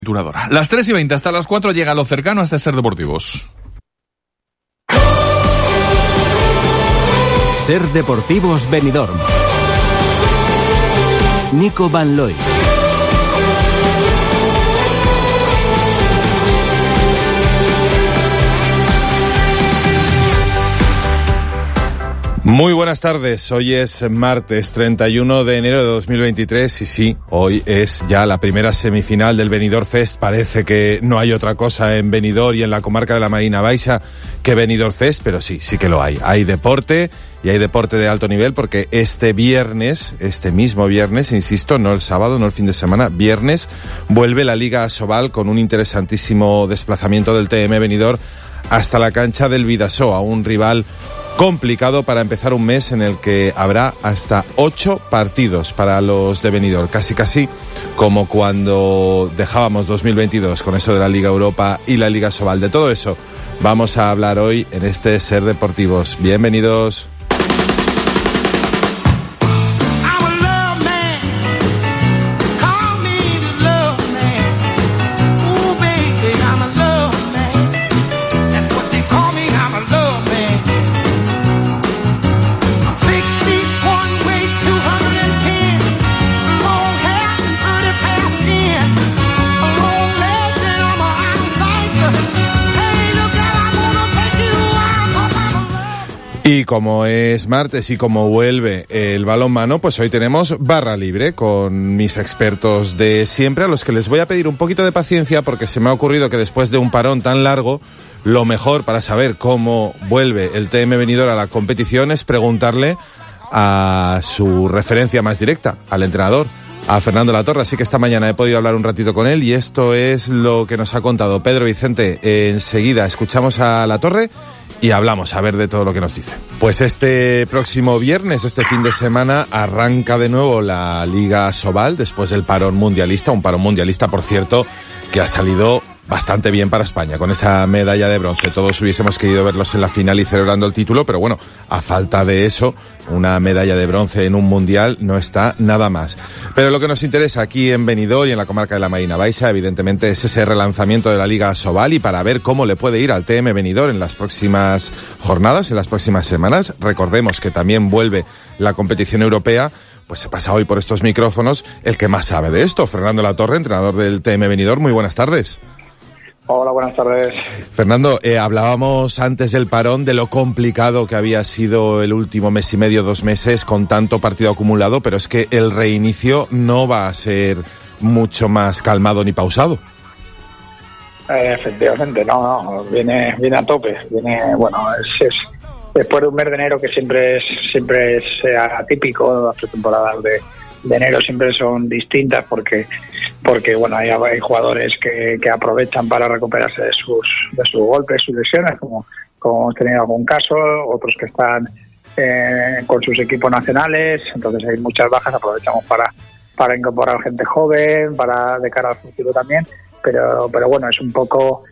Las 3:20 hasta las 4 llega lo cercano hasta Ser Deportivos. Ser Deportivos Benidorm. Nico Van Looy. Muy buenas tardes, hoy es martes 31 de enero de 2023 y sí, hoy es ya la primera semifinal del Benidorm Fest. Parece que no hay otra cosa en Benidorm y en la comarca de la Marina Baixa que Benidorm Fest, pero sí que lo hay. Hay deporte y hay deporte de alto nivel porque este mismo viernes, insisto, no el sábado, no el fin de semana, viernes, vuelve la Liga Asobal con un interesantísimo desplazamiento del TM Benidorm hasta la cancha del Bidasoa, un rival complicado para empezar un mes en el que habrá hasta 8 partidos para los de Benidorm, casi como cuando dejábamos 2022 con eso de la Liga Europa y la Liga Asobal. De todo eso vamos a hablar hoy en este Ser Deportivos. Bienvenidos. Y como es martes y como vuelve el balonmano, pues hoy tenemos barra libre con mis expertos de siempre, a los que les voy a pedir un poquito de paciencia porque se me ha ocurrido que después de un parón tan largo, lo mejor para saber cómo vuelve el TM Benidorm a la competición es preguntarle a su referencia más directa, al entrenador, a Fernando Latorre. Así que esta mañana he podido hablar un ratito con él y esto es lo que nos ha contado Pedro Vicente. Enseguida escuchamos a Latorre y hablamos a ver de todo lo que nos dice. Pues este próximo viernes, este fin de semana, arranca de nuevo la Liga Asobal después del parón mundialista, un parón mundialista, por cierto, que ha salido bastante bien para España, con esa medalla de bronce. Todos hubiésemos querido verlos en la final y celebrando el título, pero bueno, a falta de eso, una medalla de bronce en un mundial no está nada más. Pero lo que nos interesa aquí en Benidorm y en la comarca de la Marina Baixa, evidentemente, es ese relanzamiento de la Liga Asobal y para ver cómo le puede ir al TM Benidorm en las próximas jornadas, en las próximas semanas. Recordemos que también vuelve la competición europea. Pues se pasa hoy por estos micrófonos el que más sabe de esto, Fernando Latorre, entrenador del TM Benidorm. Muy buenas tardes. Hola, buenas tardes. Fernando, hablábamos antes del parón de lo complicado que había sido el último mes y medio, 2 meses, con tanto partido acumulado, pero es que el reinicio no va a ser mucho más calmado ni pausado. Efectivamente, no, viene a tope. Es después de un mes de enero que siempre es atípico. Las pretemporadas de enero siempre son distintas porque bueno, hay jugadores que aprovechan para recuperarse de sus golpes, sus lesiones, como hemos tenido algún caso, otros que están con sus equipos nacionales, entonces hay muchas bajas, aprovechamos para incorporar gente joven, de cara al futuro también, pero bueno, es un poco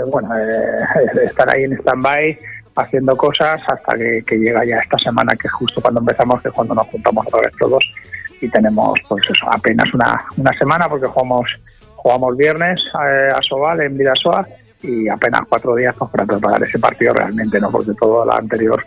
estar ahí en stand-by haciendo cosas hasta que llega ya esta semana, que es justo cuando empezamos, que es cuando nos juntamos otra vez todos y tenemos pues eso, apenas una semana, porque jugamos viernes a Asobal en Bidasoa y apenas 4 días pues, para preparar ese partido realmente, no, porque todo lo anterior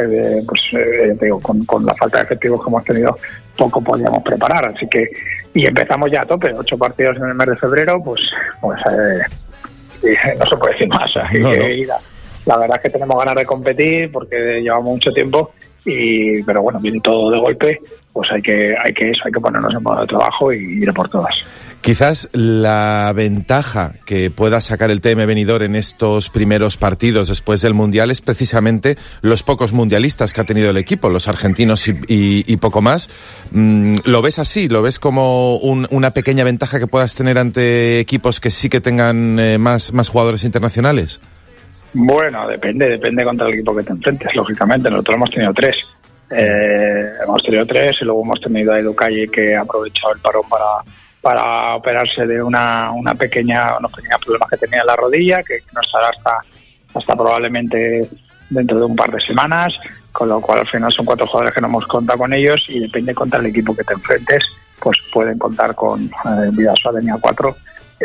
con la falta de efectivos que hemos tenido poco podíamos preparar, así que y empezamos ya a tope, 8 partidos en el mes de febrero, pues no se puede decir más, no. La verdad es que tenemos ganas de competir porque llevamos mucho tiempo pero bueno, viene todo de golpe, pues hay que ponernos en modo de trabajo y ir a por todas. Quizás la ventaja que pueda sacar el TM Benidorm en estos primeros partidos después del Mundial es precisamente los pocos mundialistas que ha tenido el equipo, los argentinos y poco más. ¿Lo ves así? ¿Lo ves como una pequeña ventaja que puedas tener ante equipos que sí que tengan más jugadores internacionales? Bueno, depende contra el equipo que te enfrentes, lógicamente. Nosotros hemos tenido 3. Y luego hemos tenido a Edu Calle, que ha aprovechado el parón para operarse de unos pequeños problemas que tenía en la rodilla, que no estará hasta probablemente dentro de un par de semanas, con lo cual al final son 4 jugadores que no hemos contado con ellos y depende contra el equipo que te enfrentes, pues pueden contar con Bidasoa tenía 4